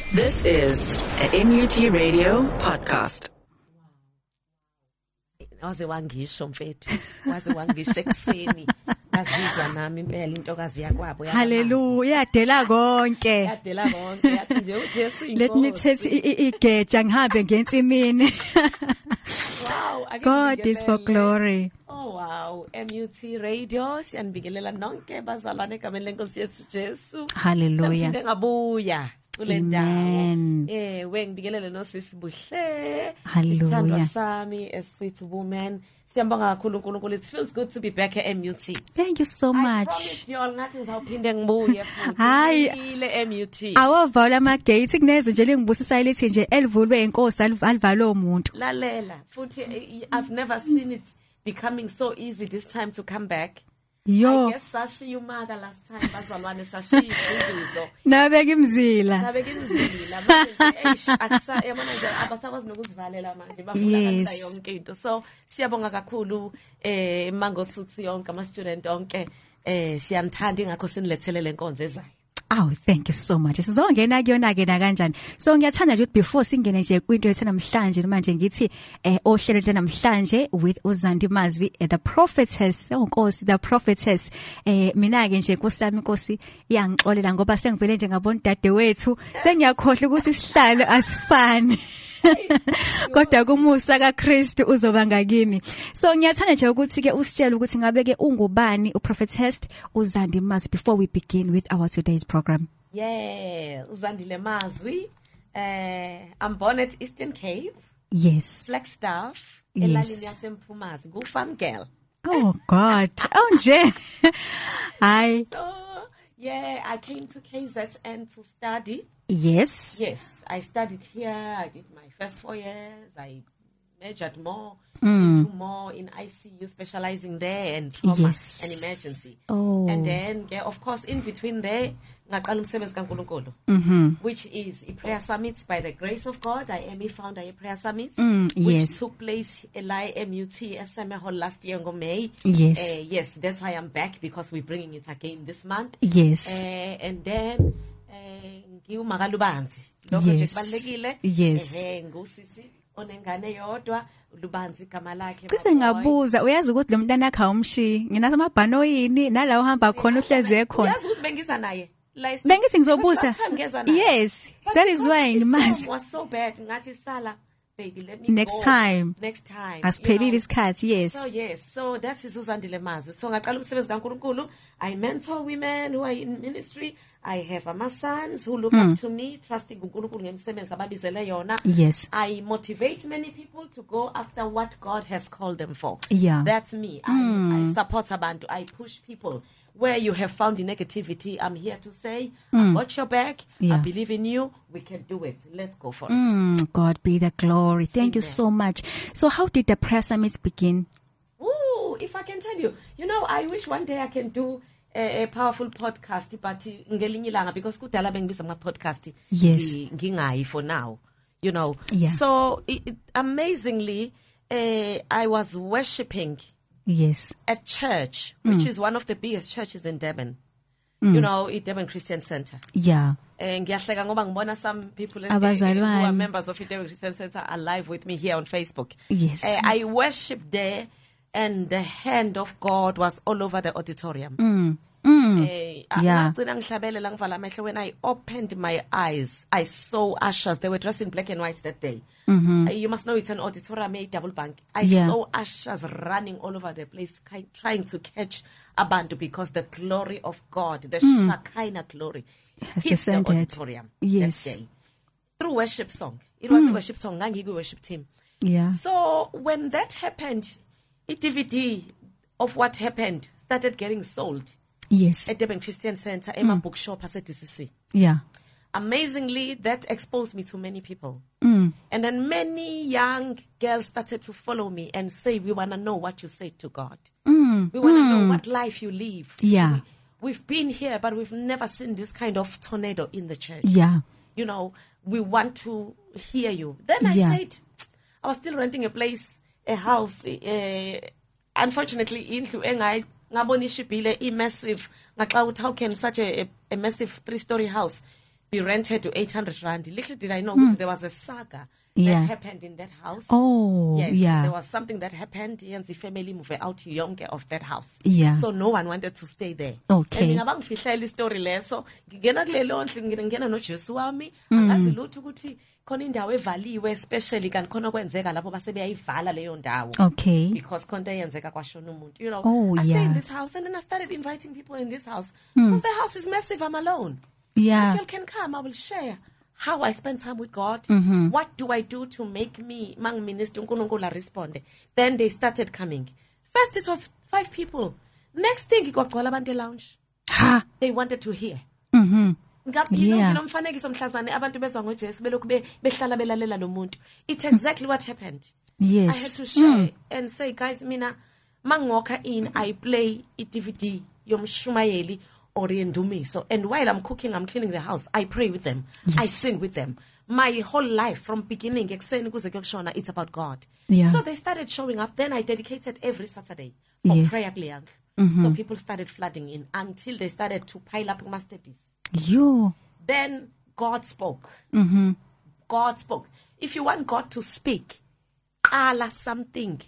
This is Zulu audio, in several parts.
This is a MUT Radio podcast. Waze wangisho mfethu, waze wangisho ekseni. Ngazizwa nami impela intokazi yakwabo ya. Hallelujah, yadela konke. Yadela konke, yathi nje uJesu inkosi. Let me tell igeja ngihambe ngensimini. Wow, God is for glory. Oh wow, MUT Radio siyanibingelela nonke bazalwane egameni lenkosi Yesu Jesu. Hallelujah. Siphinde ngabuya. Amen. Ngibingelele nosisi Buhle. Hallelujah. Isithandwa sami, a sweet woman. Siyabonga kakhulu uNkulunkulu. It feels good to be back at MUT. Thank you so I much. promise you all ngathi ngizawuphinde ngibuye futhi. Hayi. Ile MUT. Awavala ama-gate kunezo nje lengibusisa lithi nje elivulwe inkosi alivalwe umuntu. Lalela. Futhi I've never seen it becoming so easy this time to come back. Yo. I guess Sashi Umaga last time bazalwane Sashi izizo. Nabeka imzila. Nabeka imzila. Manje yabona nje abasakwazi nokuzivalela manje bafuna kanti yonke into. So siyabonga kakhulu Mangosuthu yonke ama student onke siyanthanda ingakho sinilethele lenkonzo ezayo. Oh, thank you so much. Sizongena kuyona ke na kanjani. So ngiyathanda nje ukuthi before singene nje kwinto yethu namhlanje manje ngithi ohlelo lena namhlanje with uZandi Mazwi the prophetess onkosi the prophetess mina ke nje nkosami inkosi iyangixolela ngoba sengivele nje ngabona dade wethu sengiyakhohle ukuthi isihlalo asifani. Kodwa kumusa kaKristu uzoba ngakini. So ngiyathanda nje ukuthi ke usitshele ukuthi ngabe ke ungubani uProphetess uZandi Mazwi before we begin with our today's program. Yeah, uZandile Mazwi. I'm born at Eastern Cape. Yes. Flagstaff. Yes. Elalini yaseMphumazi, ku-farm girl. Oh God. Oh nje. Hi. So, yeah, I came to KZN to study. Yes. Yes, I studied here. I did my first 4 years. I majored more into more in ICU, specializing there and trauma and emergency. Oh. And then, yeah, of course, in between there, ngaqala umsebenzi kaNkulunkulu, which is a prayer summit by the grace of God. I am a founder of a prayer summit, which yes. took place at MUT SMA Hall last year in May. Yes. Yes, that's why I'm back, because we're bringing it again this month. Yes. And then, ngiwumakalubanzi lokho nje kubalekile ngusisi onengane yodwa Lubanzi igama lakhe Cishe ngabuza uyazi ukuthi lo mntana akha umshi nginathi amabhanoyini nala uhamba khona uhleze khona uyazi ukuthi bengiza naye bengithi ngizobuza yes that is why ngimazi was so bad ngathi sala baby let me next go. time asiphelile isikhathi yes so that is uZandile Mazwi. So ngaqala umsebenzi kaNkulunkulu. I mentor women who are in ministry. I have my sons who look up to me, trusting uNkulunkulu ngemsebenzi ababizele yona. Yes. I motivate many people to go after what God has called them for. Yeah. That's me. I support abantu. I push people. Where you have found the negativity, I'm here to say, I got your back. Yeah. I believe in you. We can do it. Let's go for it. God be the glory. Thank you so much. So how did the prayer summit begin? Ooh, if I can tell you, I wish one day I can do a powerful podcast, but ngelinye ilanga, because kudala bengibiza ama podcast. Yes. Ngingayi for now, Yeah. So amazingly, I was worshiping. Yes. At church, which is one of the biggest churches in Durban. Durban Christian Center. Yeah. Ngiyahleka ngoba ngibona some people who Abazalwane. are members of Durban Christian Center are live with me here on Facebook. Yes. I worshiped there, and the hand of God was all over the auditorium. Yeah. When I opened my eyes, I saw ushers. They were dressed in black and white that day. You must know it's an auditorium, a double bank. I saw ushers running all over the place, trying to catch abantu, because the glory of God, the Shekinah glory, hit the auditorium. Yes. That day. Through worship song. It was a worship song. Ngangi worship team. Yeah. So when that happened, a DVD of what happened started getting sold. Yes. At Durban Christian Center, Emma Bookshop at DCC. Yeah. Amazingly, that exposed me to many people. And then many young girls started to follow me and say, we want to know what you say to God. We want to know what life you live. Yeah. We've been here, but we've never seen this kind of tornado in the church. Yeah. We want to hear you. Then I said, I was still renting a place, a house. Unfortunately, indlu ngabona ishibhile massive. How can such a massive 3-story house we rented to 800 rand. Little did I know there was a saga Yeah. that happened in that house. Oh, Yes, yeah. there was something that happened and the family moved out to Yonke of that house. Yeah. So no one wanted to stay there. Okay. And ngabangifihlela istory leso, ngingena kulelo ndlu ngingena noJesu wami, angazi lutho ukuthi khona indawo evaliwe especially kan khona kwenzeka lapho base beyayivala leyo ndawo. Okay. Because konke yenzeka kwashona umuntu. You know, Oh, I stayed yeah. in this house and then I started inviting people in this house. Because the house is massive, I'm alone. Yeah. If you can come, I will share how I spend time with God. What do I do to make me mang minister uNkulunkulu respond? Then they started coming. First it was 5 people. Next thing kwagcwala abantu lounge. Ha. They wanted to hear. Yeah. Nginomfanekiso mhlazane abantu bezwa ngoJesu belokhu behlala belalela lo muntu. It's exactly what happened. Yes. I had to share and say, guys, mina mangoka in I play DVD yomshumayeli or yendumiso, and while I'm cooking, I'm cleaning the house, I pray with them. I sing with them. My whole life from beginning, it's about God. Yeah. So they started showing up. Then I dedicated every Saturday for Yes. prayer Gliang. So people started flooding in until they started to pile up masterpiece. Yo. Then God spoke. God spoke. If you want God to speak, ala something.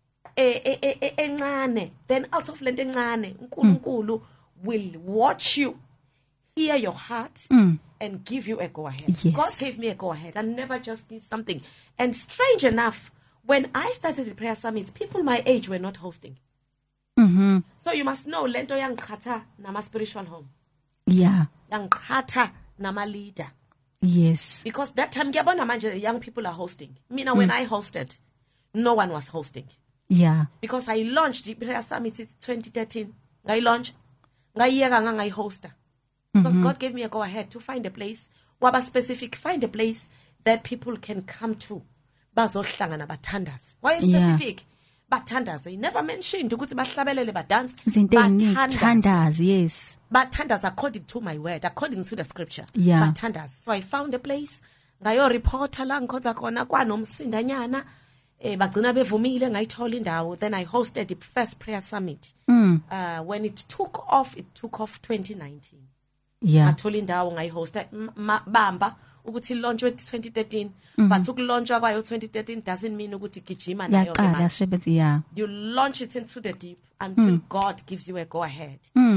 Encane. Then out of lento encane, uNkulunkulu will watch you, hear your heart, and give you a go-ahead. Yes. God gave me a go-ahead. I never just did something. And strange enough, when I started the prayer summits, people my age were not hosting. So you must know, lento yang kata nama spiritual home. Yeah. Yang kata nama leader. Yes. Because that time, young people are hosting. Mina, when I hosted, no one was hosting. Yeah. Because I launched the prayer summit in 2013. I launched. I host. Because God gave me a go ahead to find a place. Waba specific, find a place that people can come to. Bazohlangana bathandas. Why specific? Bathandas. He never mentioned ukuthi bahlabelele badance. Bathandas, yes. Bathandas according to my word, according to the scripture. Yeah. Bathandas. So I found a place. Ngayo reporter la ngikhonza khona kwanomsindanyana. Bagcina bevumile ngayithola indawo. Then I hosted the first prayer summit. When it took off 2019. Yeah. Ngathola indawo ngayihosta bamba ukuthi launch 2013 but ukulaunchwa kwayo 2013 doesn't mean ukuthi gijima nayo Yeah. you launch it into the deep until God gives you a go ahead.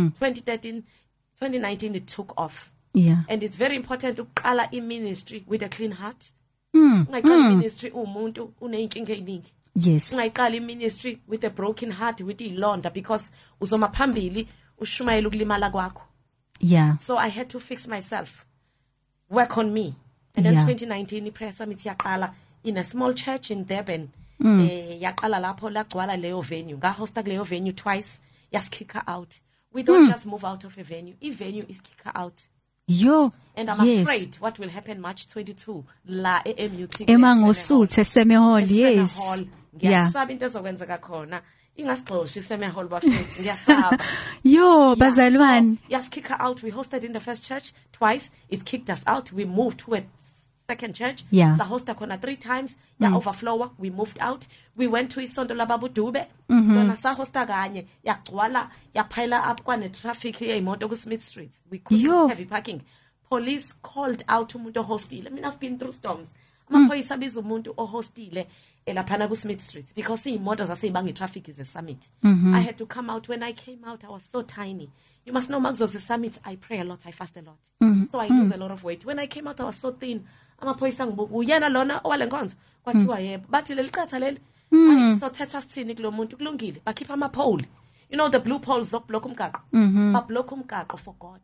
2019 it took off. Yeah. And it's very important to qala ministry with a clean heart. Ungaqala ministry umuntu uneyinkinga eziningi. Yes. Ungaqala ministry with a broken heart, with ilonda, because uzoma phambili ushumayela ukulimala kwakho. Yeah. So I had to fix myself, work on me. And then 2019 prayer summit yaqala in a small church in Durban. Yaqala lapho lagcwala leyo venue. Ngahosta kuleyo venue twice. Yaskicker out. We don't just move out of a venue. If venue is kicker out. Yo. And I'm afraid what will happen March 22 la MUT. Emangosuthe Semehall, yes. Yeah. Ngiyasaba into ezokwenzeka khona. Ingasixoshi Semehall bafethu. Ngiyasaba. Yo, bazalwane. Yes, kick her out. We hosted in the first church twice. It kicked us out. We moved to a second church. Yeah. Hosted kona 3 times. Ya overflow. We moved out. We went to Isonto Lababu Dube. When sa hosta kanye yagcwala yapile up kwane traffic here imoto ku Smith Street. We couldn't heavy parking. Police called out umuntu hostile. I mean, I've been through storms. Amaphoyisa biza umuntu ohostile elaphana ku Smith Street because imoto zaseyibanga traffic is a summit. I had to come out. When I came out, I was so tiny. You must know, Magzo's a summit. I pray a lot. I fast a lot. So I lose a lot of weight. When I came out, I was so thin. Amaphoyisa ngibuka uyena lona owalenkonzo kwathiwa yebo bathi leliqatha leli so thetha sithini kulo muntu kulungile bakhipha ama-pole. You know the blue poles zokublock umgaqo bablock umgaqo for God.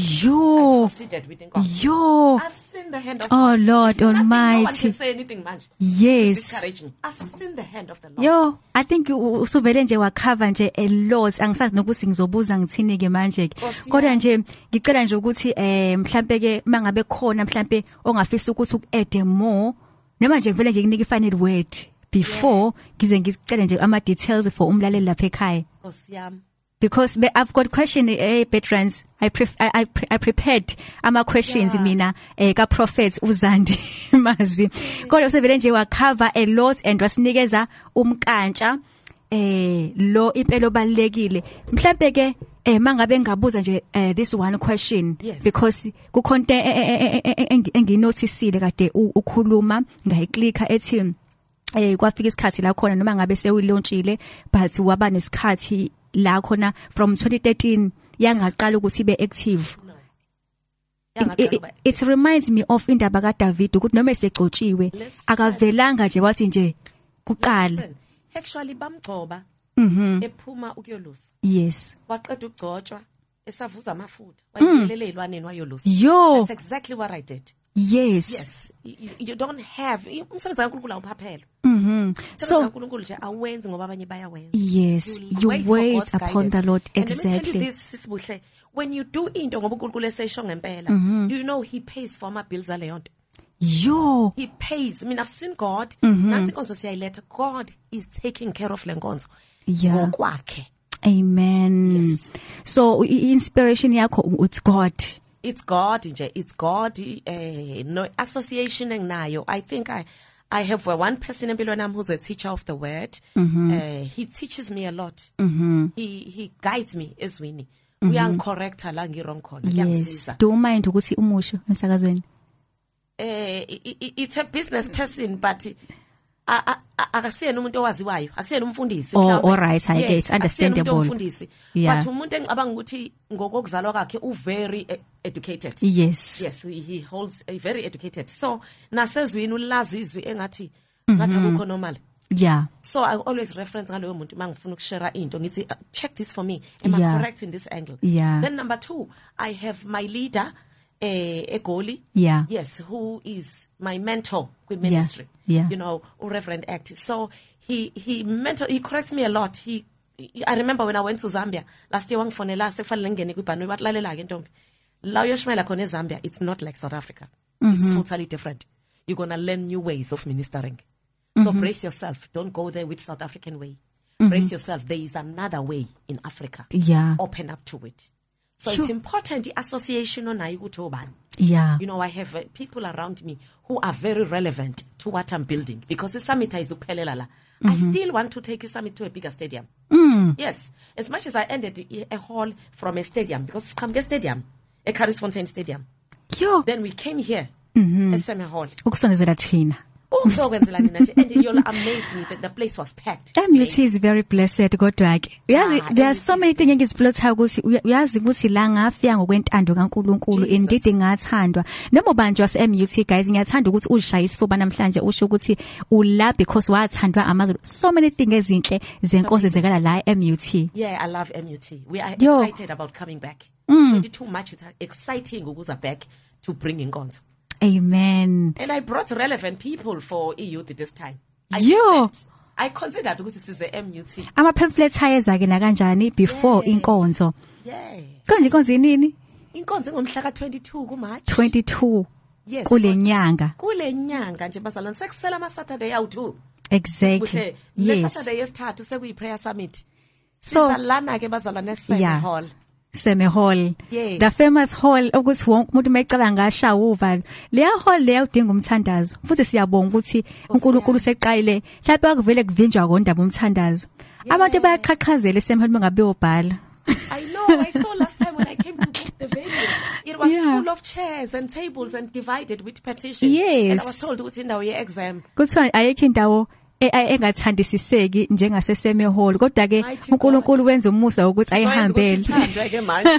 Yo. Yo. I've seen the hand of God. Oh Lord Almighty. No one can say anything much. Yes. Discourage me. I've seen the hand of the Lord. Yo, I think usuvele nje wakhava nje a lot. Angisazi nokuthi ngizobuza ngithini ke manje ke. Kodwa nje ngicela nje ukuthi mhlambe ke mangabe khona mhlambe ongafisa ukuthi uku-add more. Noma nje vele ngikunika final word before ngize ngicela nje ama details for umlaleli lapha ekhaya. Nkosiyami. Because I've got question veterans. I prepared ama questions mina ka prophet uZandi Mazwi. Kodwa usevele nje wa cover a lot and wasinikeza umkantsha lo impela obalekile. Mhlambe ke mangabe ngabuza nje this one question Yes. because kukhonto enginoticeile kade ukhuluma ngayiclicka ethi kwafika isikhathi la khona noma ngabe sewulaunchile but waba nesikhathi la khona from 2013 yangaqala ukuthi ibe active. It reminds me of indaba kaDavid ukuthi noma esegcotshiwe akavelanga nje wathi nje kuqala. Actually bamgcoba ephuma ukuyolusa. Yes. Waqeda ukugcotshwa esavuza amafutha. Wayelele ilwaneni wayolusa. Yo. That's exactly what I did. Yes. Yes. You don't have umsebenzi kaNkulunkulu awuphaphelo. So uNkulunkulu nje awenzi ngoba abanye bayawenza. yes, you wait for God's upon the guidance. Lord. And let me tell you Exactly. this Sisibuhle, when you do into ngoba uNkulunkulu esesho ngempela, do you know he pays for ama bills aleyo nto? Yo. He pays. I mean, I've seen God. Nansi inkonzo siyayileta. God is taking care of le nkonzo. Yeah. Ngokwakhe. Amen. Yes. So inspiration yakho it's God. It's God nje. It's God. No association enginayo. I think I have one person empilweni nami who's a teacher of the word. He teaches me a lot. He guides me ezwini. Uyangicorrecta la ngirong khona. Yes. Uyangisiza. Do you mind ukuthi umusho emsakazweni? It's a business person, but akasiyena umuntu owaziwayo, akusiyena umfundisi Oh, mhlawumbe. all right, I Yes, get understandable. akusiyena umuntu omfundisi. Yeah. But umuntu engicabanga ukuthi ngokuzalwa kwakhe very educated. Yes. Yes, he holds a very educated. So nasezwini ulazi izwi engathi ngathi akukho normal. Yeah. So I always reference ngaloyo muntu mangifuna ukushare into ngithi check this for me. Am Yeah. I correct in this angle? Yeah. Then number 2, I have my leader Egoli. Yeah. Yes, who is my mentor with ministry. Yeah. You know, Reverend Act. So he corrects me a lot. I remember when I went to Zambia last year wangifonela sekufanele ngene kwibhanu batlalela ke ntombi. La uyoshmela khona eZambia, it's not like South Africa. It's totally different. You're going to learn new ways of ministering. So brace yourself. Don't go there with South African way. Brace yourself. There is another way in Africa. Yeah. Open up to it. So Sure. it's important the association onayo ukuthi obani. Yeah. You know, I have people around me who are very relevant to what I'm building because the summit is uphelela la. I still want to take a summit to a bigger stadium. Yes, as much as I ended a hall from a stadium because come get stadium, a Carisfontein Stadium. Yo. Then we came here, a semi hall. Ukusondezela thina. And you'll amaze me that the place was packed. MUT is very blessed kodwa ke. Uyazi there are so many things engiziplotha ukuthi uyazi ukuthi la ngafika ngokwentando kaNkuluNkulu indeed ngathandwa. Noma banje wase MUT guys ngiyathanda ukuthi uzishaye isifuba namhlanje usho ukuthi ula because wathandwa amazulu. So many things ezinhle zenkonzo ezekala la MUT. Yeah, I love MUT. We are Yo. excited about coming back. Too much. It's exciting ukuza back to bring in Gonzo. Amen. And I brought relevant people for youth this time. I considered ukuthi size MUT. Ama pamphlets hayeza ke na kanjani before inkonzo. Yeah. Konje inkonzo inini? Inkonzo ngomhla ka22 kuMarch. 22 Yes. kule nyanga. Kule nyanga nje bazalwane sekusela ama Saturday awu2. Exactly. Le Yes. Saturday yesithathu sekuyi prayer summit. So Sizalana ke bazalwane Seme Yeah. Hall. Seme Hall. Yes. The famous hall ukuthi wonke umuntu mayicabanga ngasha uvalo. Leya hall leya udinga umthandazo. Futhi siyabonga ukuthi uNkulunkulu seqayile. Mhlawumbe akuvele kuvinjwa kondaba umthandazo. Abantu bayaqhaqhazela eSeme Hall bengabe obhala. I know. I saw last time when I came to book the venue. It was Yeah. full of chairs and tables and divided with petition. Yes. And I was told ukuthi indawo ye-exam. Kuthiwa ayekho indawo engathandisiseki njengase Seme Hall kodwa ke Mighty uNkulunkulu wenza umusa ukuthi ayihambele. Ayihambele ke manje.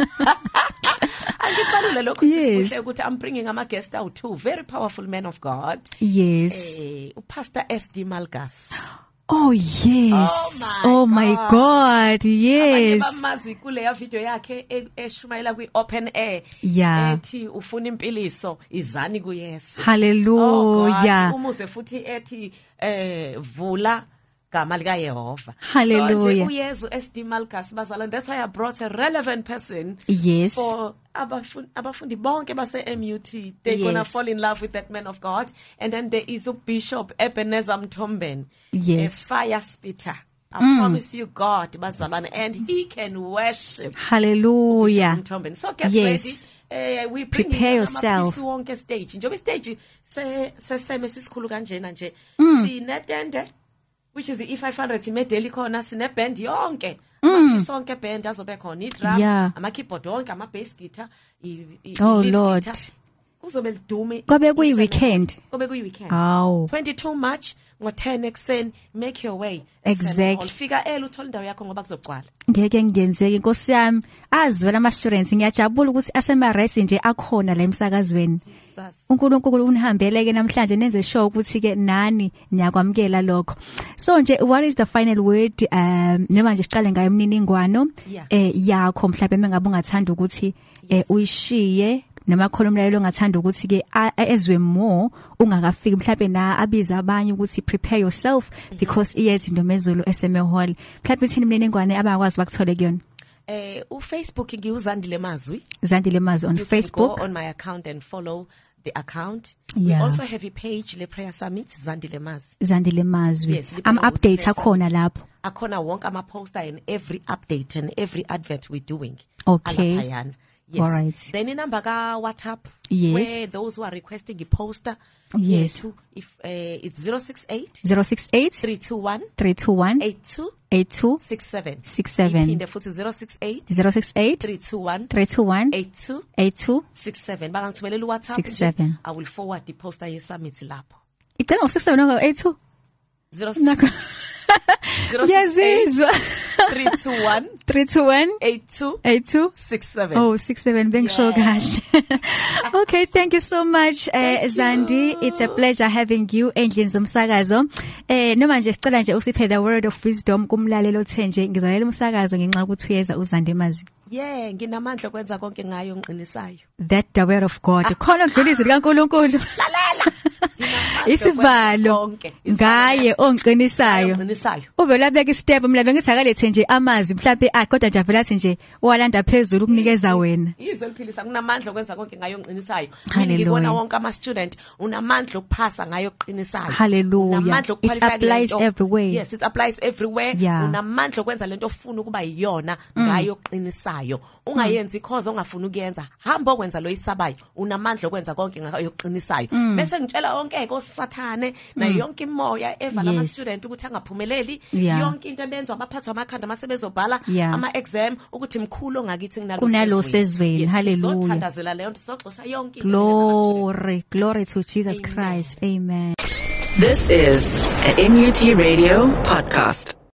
Angibalule lokho Yes. sikuhle ukuthi I'm bringing ama guest out too. Very powerful men of God. Yes. Pastor SD Malgas. Oh yes. Oh my God. Abanye Yes. bamazi kuleya video yakhe eshumayela kwi open air. Yeah. Ethi ufuna impiliso izani kuYesu. Hallelujah. God, umuze futhi ethi vula gama lika Yehova. Hallelujah. So nje uYesu SD Malgas bazalwane, that's why I brought a relevant person Yes. for abafundi bonke base MUT. They're Yes. gonna fall in love with that man of God. And then there is a Bishop Ebenezer Mtomben. Yes. A fire spitter. I promise you God bazalwane, and he can worship. Hallelujah. Bishop Mtomben. So get Yes. ready. We bring Prepare yourself. wonke stage. Njobe stage seseme sisikhulu kanjena nje. Sinetende which is the E500 imedeli khona sine band yonke. sonke band azobe khona i-drum Yeah. ama-keyboard wonke ama-bass guitar Oh, lead Lord. guitar. Kuzobe lidume Kobe kuyi-weekend. Kobe kuyi-weekend Hawu. 22 March ngo-10 ekuseni make your way Exactly. fika uthole indawo yakho ngoba kuzogcwala. Ngeke ngenzeke Nkosi yami azwela ama-students ngiyajabula ukuthi asema-rest nje akhona la emsakazweni. uNkulunkulu unihambele ke namhlanje nenze sure ukuthi ke nani niyakwamkela lokho. So nje what is the final word noma nje siqale ngayo imininingwano yakho mhlawumbe mengabe ungathanda ukuthi uyishiye noma khona umlalelo ongathanda ukuthi ke ezwe more ungakafiki mhlawumbe na abiza abanye ukuthi prepare yourself because iyezinto mezulu SMA Hall. Mhlawumbe thina imininingwane abakwazi bakuthole kuyona. Facebook ngiuzandile mazwi. Zandile Mazwi on You Facebook. can go on my account and follow the account. Yeah. We also have a page le prayer summit Zandile Mazwi. Zandile Mazwi. Yes, Updates akhona lapho. Akhona wonke ama poster and every update and every advert we're doing. Okay. Alaphayana. Yes. All right. Then in number ka WhatsApp Yes. where those who are requesting a poster. Yes. If it's 068 068 321 321 82 82 67. 67 Iphinde futhi 068 068 321 321 82 82 67. Bangangithumelela uWhatsApp 67. I will forward the poster ye summit lapho. Icela ngo67 noma 82 068 Yazizwa 321 321 82 82 67. Oh 67 bengisho kahle. Okay, thank you so much Zandi. It's a pleasure having you endlini zomsakazo. Noma nje sicela nje usiphe the word of wisdom kumlalelo othenje ngizolela umsakazo ngenxa ukuthi uyeza uZandi Mazwi. Yeah, nginamandla kwenza konke ngayo ngiqinisayo. That the word of God. Khona ngilizwi likaNkuluNkulu. Lalela. Isivalo ngaye onqinisayo. Ube labeka istep mlabe ngithi akalethe nje amazwi mhlawumbe kodwa nje avela athi nje owalanda phezulu ukunikeza wena. Izwe liphilisa kunamandla okwenza konke ngayo ngiqinisayo. Hallelujah. Ngibona wonke ama student unamandla okuphasa ngayo oqinisayo. Hallelujah. Unamandla It applies everywhere. Yes, it applies everywhere. Yeah. Unamandla okwenza lento ofuna ukuba yiyona ngayo oqinisayo. Ungayenzi because ongafuna ukuyenza. Hamba okwenza lo isabayo. Unamandla okwenza konke ngayo oqinisayo. Bese ngitshela wonke kosathane na yonke imoya evala ama student ukuthi angaphumeleli. Yonke into ebenzwa abaphathwa amakhanda masebezobhala ama exam ukuthi mkhulu ongakithi kunalo sezweni. Hallelujah. Sothandazela leyo nto soxosha yonke into. Glory to Jesus Christ. Amen. This is a NUT Radio podcast.